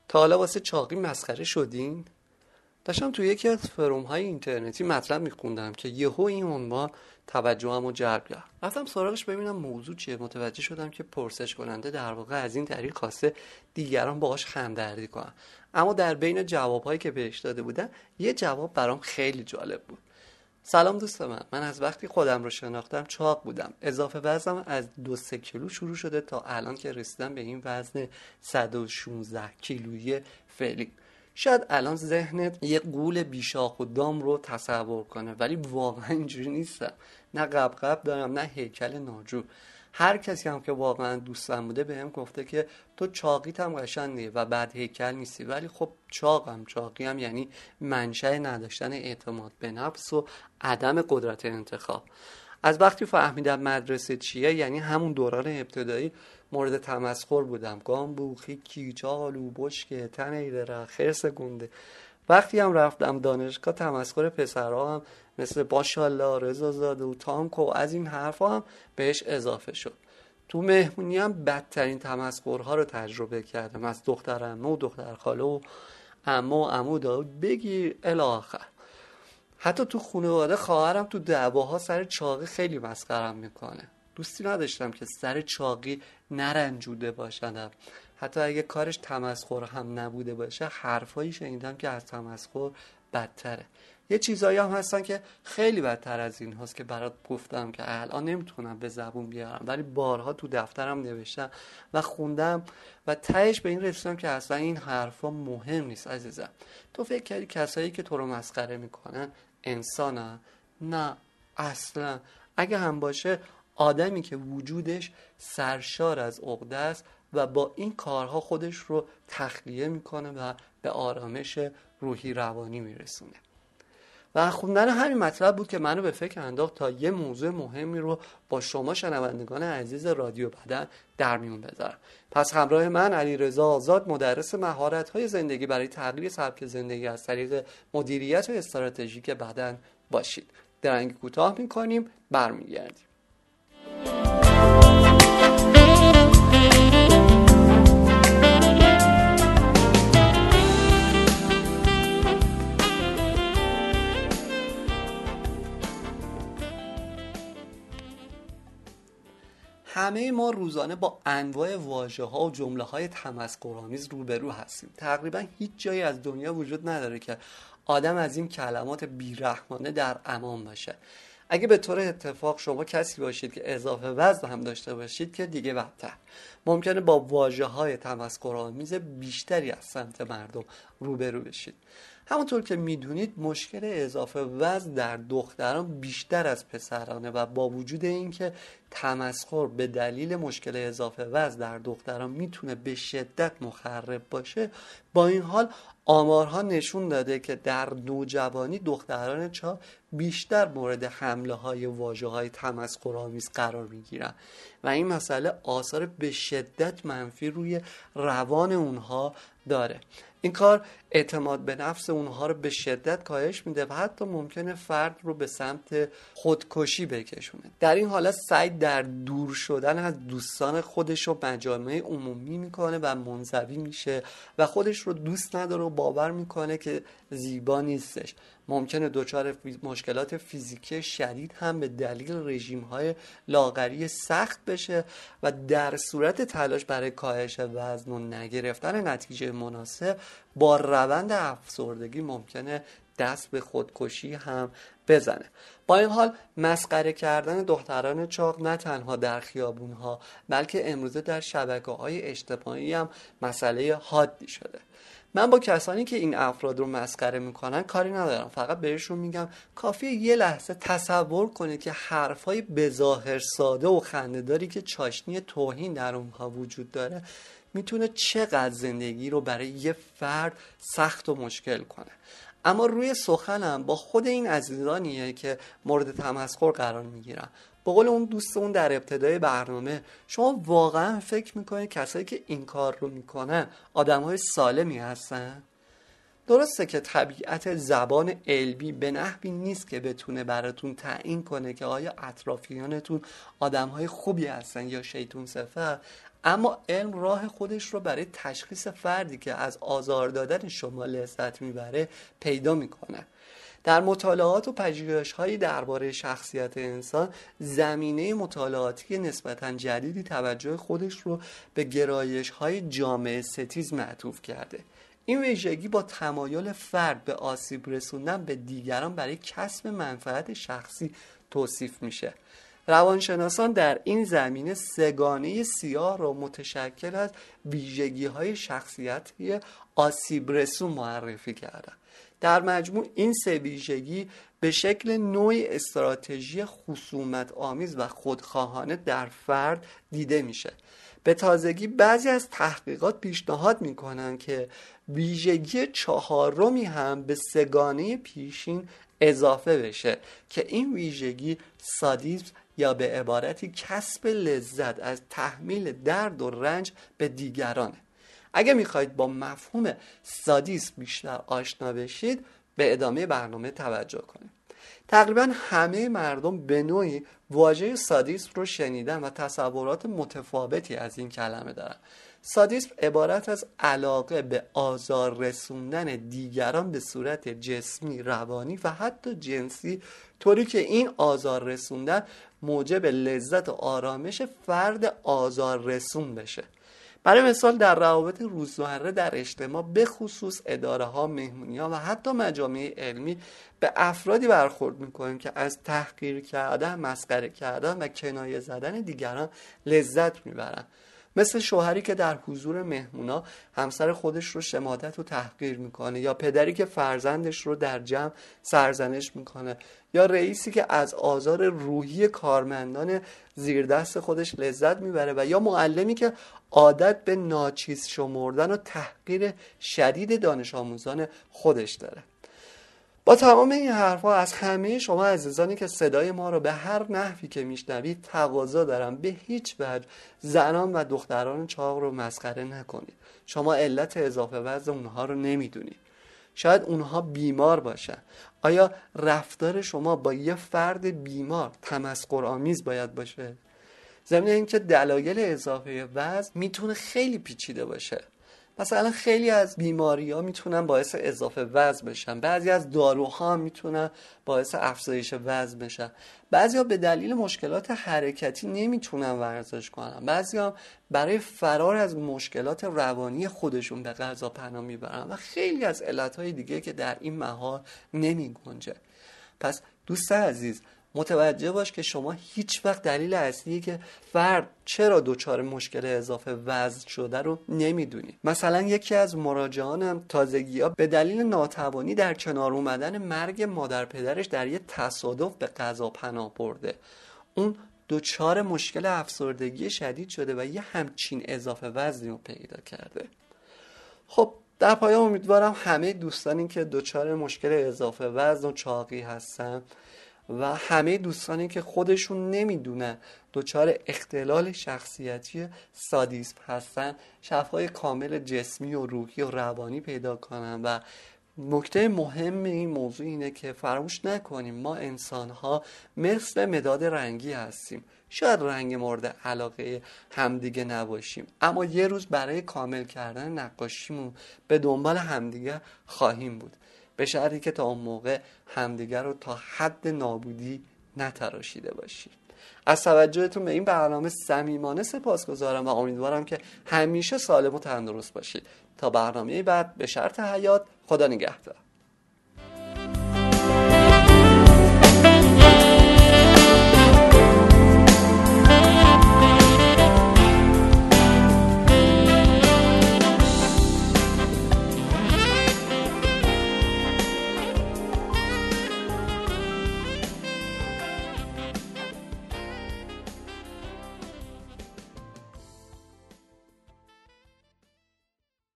تا حالا واسه چاقی مسخره شدین؟ داشتم توی یکی از فروم‌های اینترنتی مطلب می‌خوندم که یهو این عنوان توجهمو جلب کرد. رفتم سراغش ببینم موضوع چیه. متوجه شدم که پرسش کننده در واقع از این طریق خواسته دیگران باهاش خم‌دردی کنن. اما در بین جواب‌هایی که بهش داده بودن یه جواب برام خیلی جالب بود. سلام دوست من از وقتی خودم رو شناختم چاق بودم. اضافه وزنم از 2-3 کیلو شروع شده تا الان که رسیدم به این وزن 116 کیلویی فعلی. شاید الان ذهنت یه غول بیشاخ و دام رو تصور کنه، ولی واقعا اینجوری نیستم. نه قبقب دارم نه هیکل ناجور. هر کسی هم که واقعا دوستم بوده بهم گفته که تو چاقیت هم قشنگه و بد هیکل نیستی، ولی خب چاقی هم یعنی منشأ نداشتن اعتماد به نفس و عدم قدرت انتخاب. از وقتی فهمیدم مدرسه چیه، یعنی همون دوران ابتدایی، مورد تمسخر بودم. گامبو، خیکی، چاقالو، بشکه، تن ایدره، خرس گنده. وقتی هم رفتم دانشگاه تمسخر پسرها هم مثل باشالله، رضازاده و تانکو از این حرفا هم بهش اضافه شد. تو مهمونی هم بدترین تمسخرها رو تجربه کردم، از دختر عمه و دختر خاله و عمو داود بگیر الی آخر. حتی تو خانواده خواهرم تو دعواها سر چاقی خیلی مسخرم میکنه. دوستی نداشتم که سر چاقی نرنجوده باشم. حتی اگه کارش تمسخر هم نبوده باشه، حرفایی شنیدم که از تمسخر بدتره. یه چیزایی هم هستن که خیلی بدتر از این هاست که برات گفتم که الان نمیتونم به زبون بیارم، ولی بارها تو دفترم نوشتم و خوندم و تهش به این رسیدم که اصلا این حرفا مهم نیست. عزیزم، تو فکر کردی کسایی که تو رو مسخره میکنن انسانن؟ نه اصلا. اگه هم باشه، آدمی که وجودش سرشار از عقده است و با این کارها خودش رو تخلیه میکنه و به آرامش روحی روانی میرسونه. و خوندن همین مطلب بود که منو به فکر انداخت تا یه موضوع مهمی رو با شما شنوندگان عزیز رادیو بدن در میون بذارم. پس همراه من علیرضا آزاد، مدرس مهارت‌های زندگی برای تغییر سبک زندگی از طریق مدیریت و استراتژیک بدن باشید. درنگ کوتاه می‌کنیم، برمیگردیم. همه ما روزانه با انواع واژه‌ها و جمله‌های تمسخرآمیز روبرو هستیم. تقریبا هیچ جایی از دنیا وجود نداره که آدم از این کلمات بیرحمانه در امان باشه. اگه به طور اتفاق شما کسی باشید که اضافه وزن هم داشته باشید که دیگه بدتر. ممکنه با واژه‌های تمسخرآمیز بیشتری از سمت مردم روبرو بشید. همونطور که میدونید مشکل اضافه وزن در دختران بیشتر از پسرانه و با وجود اینکه تمسخر به دلیل مشکل اضافه وزن در دختران میتونه به شدت مخرب باشه، با این حال آمارها نشون داده که در نوجوانی دختران چاق بیشتر مورد حمله های واژه های تمسخرآمیز قرار میگیرن و این مسئله آثار به شدت منفی روی روان اونها داره. این کار اعتماد به نفس اونها رو به شدت کاهش میده و حتی ممکنه فرد رو به سمت خودکشی بکشونه. در این حالت سعی در دور شدن از دوستان خودش و مجامع عمومی میکنه و منزوی میشه و خودش رو دوست نداره و باور میکنه که زیبا نیستش. ممکنه دچار مشکلات فیزیکی شدید هم به دلیل رژیم‌های لاغری سخت بشه و در صورت تلاش برای کاهش وزن و نگرفتن نتیجه مناسب با روند افسردگی ممکنه دست به خودکشی هم بزنه. با این حال مسخره کردن دختران چاق نه تنها در خیابون‌ها بلکه امروزه در شبکه‌های اجتماعی هم مسئله حادی شده. من با کسانی که این افراد رو مسخره میکنن کاری ندارم، فقط بهشون میگم کافیه یه لحظه تصور کنید که حرفای بظاهر ساده و خنده‌داری که چاشنی توهین در اونها وجود داره میتونه چقدر زندگی رو برای یه فرد سخت و مشکل کنه. اما روی سخنم با خود این عزیزانیه که مورد تمسخر قرار میگیرن. به قول اون دوستمون در ابتدای برنامه، شما واقعا فکر میکنید کسایی که این کار رو میکنن آدمهای سالمی هستن؟ درسته که طبیعت زبان علمی به نحوی نیست که بتونه براتون تعیین کنه که آیا اطرافیانتون آدمهای خوبی هستن یا شیطون صفت، اما علم راه خودش رو برای تشخیص فردی که از آزار دادن شما لذت میبره پیدا میکنه. در مطالعات و پژوهش‌هایی درباره شخصیت انسان، زمینه مطالعاتی نسبتاً جدیدی توجه خودش رو به گرایش‌های جامعه ستیز معطوف کرده. این ویژگی با تمایل فرد به آسیب رسوندن به دیگران برای کسب منفعت شخصی توصیف میشه. روانشناسان در این زمینه سگانه سیاه را متشکل از ویژگی‌های شخصیتی آسیب رسون معرفی کردند. در مجموع این سه ویژگی به شکل نوعی استراتژی خصومت آمیز و خودخواهانه در فرد دیده میشه. به تازگی بعضی از تحقیقات پیشنهاد میکنن که ویژگی چهارمی هم به سگانه پیشین اضافه بشه که این ویژگی سادیسم یا به عبارتی کسب لذت از تحمیل درد و رنج به دیگرانه. اگه میخواید با مفهوم سادیسم بیشتر آشنا بشید، به ادامه برنامه توجه کنید. تقریبا همه مردم به نوعی واژه سادیسم رو شنیدن و تصورات متفاوتی از این کلمه دارن. سادیسم عبارت از علاقه به آزار رسوندن دیگران به صورت جسمی، روانی و حتی جنسی، طوری که این آزار رسوندن موجب لذت و آرامش فرد آزار رسون بشه. برای مثال در روابط روزمره در اجتماع، به خصوص اداره ها، مهمونی ها و حتی مجامع علمی، به افرادی برخورد میکنیم که از تحقیر کردن، مسخره کردن و کنایه زدن دیگران لذت میبرن. مثل شوهری که در حضور مهمونا همسر خودش رو شماتت و تحقیر میکنه، یا پدری که فرزندش رو در جمع سرزنش میکنه، یا رئیسی که از آزار روحی کارمندان زیر دست خودش لذت میبره، و یا معلمی که عادت به ناچیز شمردن و تحقیر شدید دانش آموزان خودش داره. با تمام این حرفا از همه شما عزیزانی که صدای ما رو به هر نحوی که میشنوید تقاضا دارم به هیچ وجه زنان و دختران چاق رو مسخره نکنید. شما علت اضافه وزن اونها رو نمیدونید. شاید اونها بیمار باشن. آیا رفتار شما با یه فرد بیمار تمسخرآمیز باید باشه؟ ضمن اینکه دلایل اضافه وزن میتونه خیلی پیچیده باشه. مثلا خیلی از بیماری‌ها میتونن باعث اضافه وزن بشن. بعضی از داروها میتونن باعث افزایش وزن بشن. بعضیا به دلیل مشکلات حرکتی نمیتونن ورزش کنن. بعضیا برای فرار از مشکلات روانی خودشون به غذا پناه میبرن و خیلی از علتهای دیگه که در این محال نمیگنجه. پس دوست عزیز، متوجه باش که شما هیچ وقت دلیل اصلی که فرد چرا دچار مشکل اضافه وزن شده رو نمیدونی. مثلا یکی از مراجعانم تازگی‌ها به دلیل ناتوانی در کنار اومدن مرگ مادر پدرش در یه تصادف به غذا پناه برده. اون دچار مشکل افسردگی شدید شده و یه همچین اضافه وزنی رو پیدا کرده. خب در پایان امیدوارم همه دوستانی که دچار مشکل اضافه وزن و چاقی هستن و همه دوستانی که خودشون نمیدونن دچار اختلال شخصیتی سادیسم هستن شفای کامل جسمی و روحی و روانی پیدا کنن. و نکته مهم این موضوع اینه که فراموش نکنیم ما انسان‌ها مثل مداد رنگی هستیم. شاید رنگ مورد علاقه همدیگه نباشیم، اما یه روز برای کامل کردن نقاشیمون به دنبال همدیگه خواهیم بود، به شرطی که تا اون موقع همدیگر رو تا حد نابودی نتراشیده باشید. از توجهتون به این برنامه صمیمانه سپاسگزارم و امیدوارم که همیشه سالم و تندرست باشید. تا برنامه بعد، به شرط حیات، خدا نگهدار.